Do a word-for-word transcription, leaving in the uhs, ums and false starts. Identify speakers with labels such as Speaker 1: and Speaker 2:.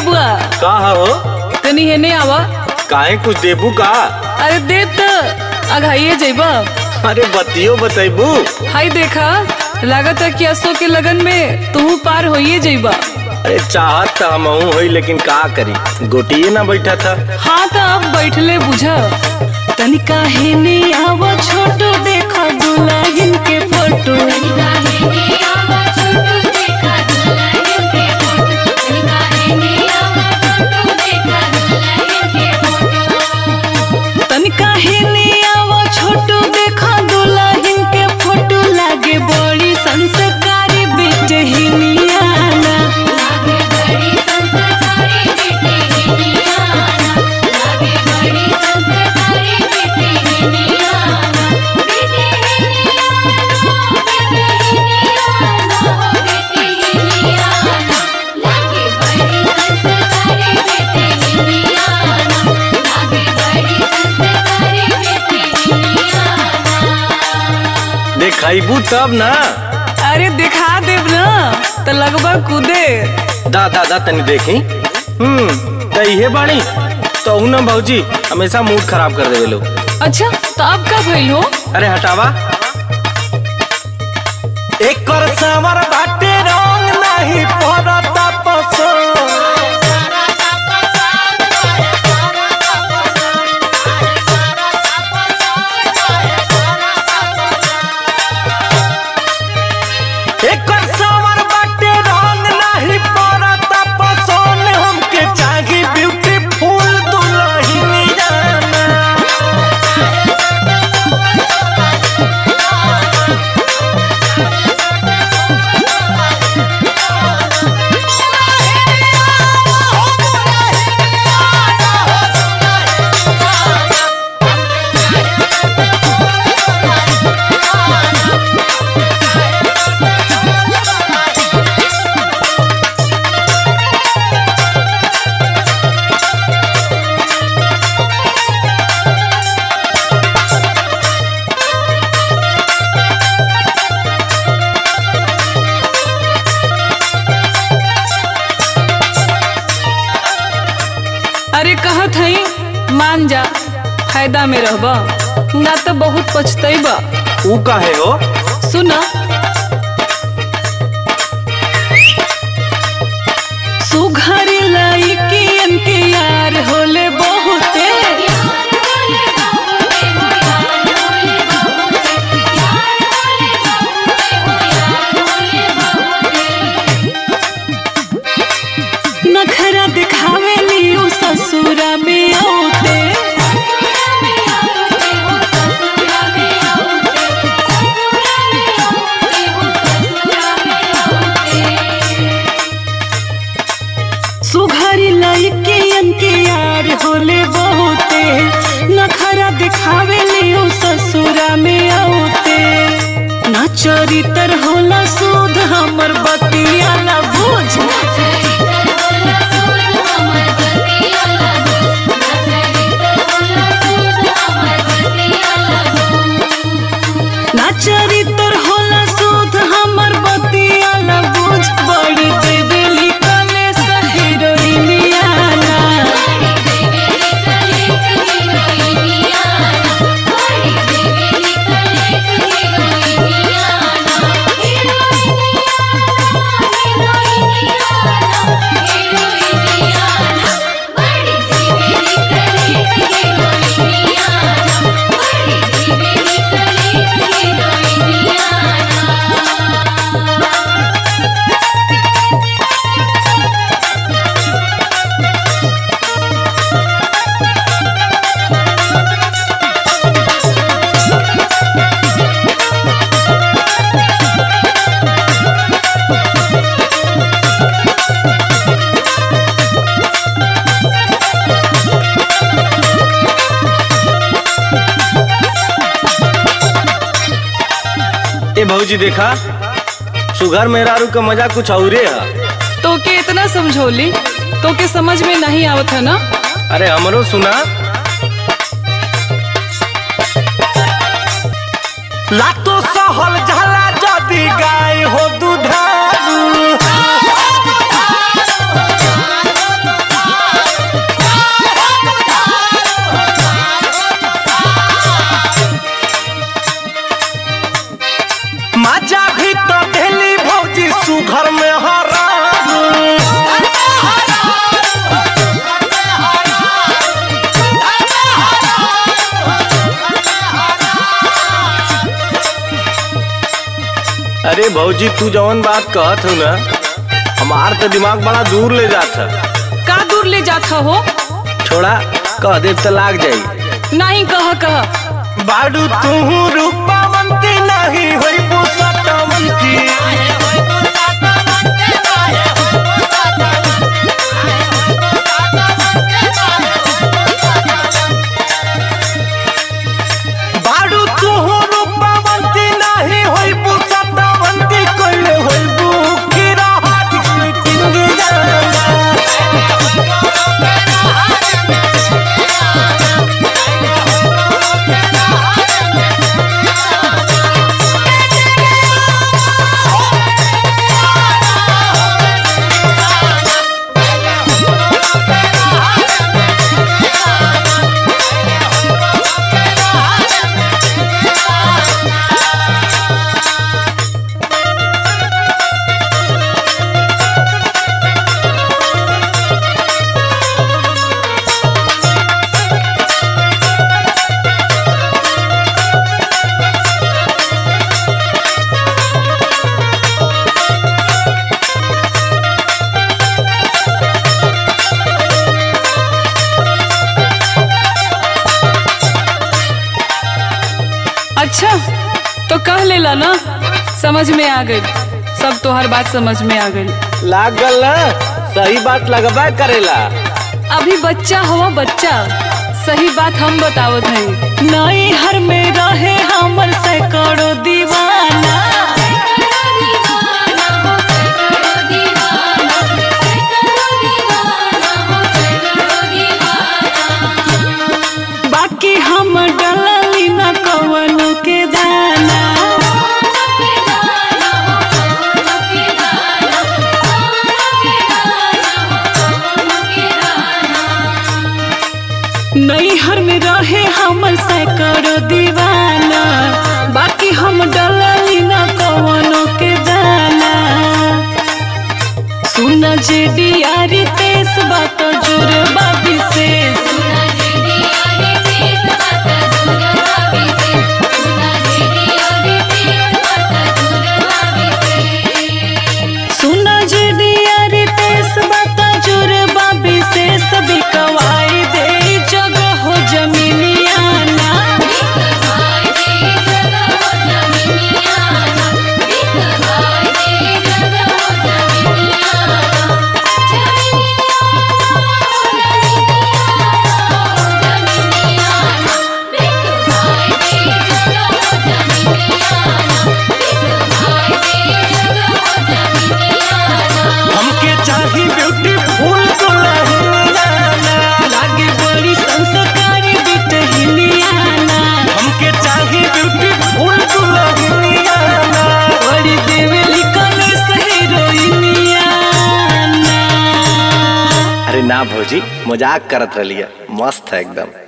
Speaker 1: बबुआ
Speaker 2: का हो?
Speaker 1: तनी हेने आवा।
Speaker 2: काहे कुछ देबू का?
Speaker 1: अरे दे त अघाइए जइबा।
Speaker 2: अरे बतियो बतैबू।
Speaker 1: हाय देखा, लागत है कि असो के लगन में तू पार होइए जइबा।
Speaker 2: अरे चाहत त हमहू होई, लेकिन का करी, गोटिए ना बैठा था।
Speaker 1: हाँ तो अब बैठले बुझा। तनिका हेने आवा छोटो देखा दुल्हन के फोटो। तनिका हेने आवा छोटो देखा दुल्हन के फोटो। लागे बड़ी संस्कारी बेटे हिनियाना।
Speaker 2: देखाइबू तब ना।
Speaker 1: अरे दिखा देब ना तो लगभग कूदे।
Speaker 2: दा दा दा तनी देखी। हम्म त इहे बाणी तो ना भौजी हमेशा मूड खराब कर देवे लोग।
Speaker 1: अच्छा तो अब का भइल हो?
Speaker 2: अरे हटावा। एक कर सावर बाटे रंग नहीं पड़ता पसंद। एक कर सावर बाटे रंग नहीं पड़ता पसंद। हमके चाहिए ब्यूटीफुल दुल्हनिया।
Speaker 1: अरे कहत हई मान जा, फायदा में रहबा ना तो बहुत पछतैबा।
Speaker 2: ऊ काहे हो?
Speaker 1: सुना, सुघर लइकियन के यार होले बहुते। नखरा दिखावे लियो ससुरा में औते। सुघरी लइकियन के यार होले बहुते। नखरा दिखावे लियो ससुरा में औते। ना चरित्र होला सुध हमर बतिया ना बुझ। ना चरित्र होला सुध हमर बतिया ना बुझ। बड़ी देवेली कले सहिरोइनियाना।
Speaker 2: ए भौजी देखा, सुघर मेहरारू का मजा कुछ औरे है।
Speaker 1: तो के इतना समझौली तो के समझ में नहीं आवत है ना।
Speaker 2: अरे हमरो सुना। लातो सहल झाला जदी गाय हो दुधारू। मजा भी तो देली भौजी सुघर में हरा। अरे भौजी तू जवन बात कहत हो ना हमार तो दिमाग बड़ा दूर ले जात है।
Speaker 1: का दूर ले जात हो?
Speaker 2: छोड़ा कह दे तो लाग जाई।
Speaker 1: नहीं कह कह
Speaker 2: बाडू तू रूपावंती नहीं होई पुसतवंती। बाडू तू रूपावंती नहीं होई पुसतवंती कोई होई बुकी राहत टिंगी जाना।
Speaker 1: अच्छा तो कह लेला ना, समझ में आ गई, सब तोहर बात समझ में आ गई।
Speaker 2: लागल ना सही बात लगबा करेला।
Speaker 1: अभी बच्चा हो बच्चा, सही बात हम बतावत हई। नई हर में रहे हमर सैकड़ों दीवाना। बाकी हम डलली न कवनो के दाना। नैहर में रहे हमर सैकड़ों दीवाना। बाकी हम डलली न कवनो के दाना। सुन जे डियारी तेस बात जुरबा विशेष। सुन जे डियारी तेस बात जुरबा विशेष। बिकवाई दे जगह हो जमीनियाना।
Speaker 2: हमके चाही ब्यूटीफुल दुल्हनिया।
Speaker 1: लागे बड़ी संस्कारी बिटहिनियाना।
Speaker 2: हमके चाही ब्यूटीफुल दुल्हनिया।
Speaker 1: बड़ी देवली कलेस हीरोइनियाना।
Speaker 2: अरे ना भौजी मजाक करत रहिए, मस्त है एकदम।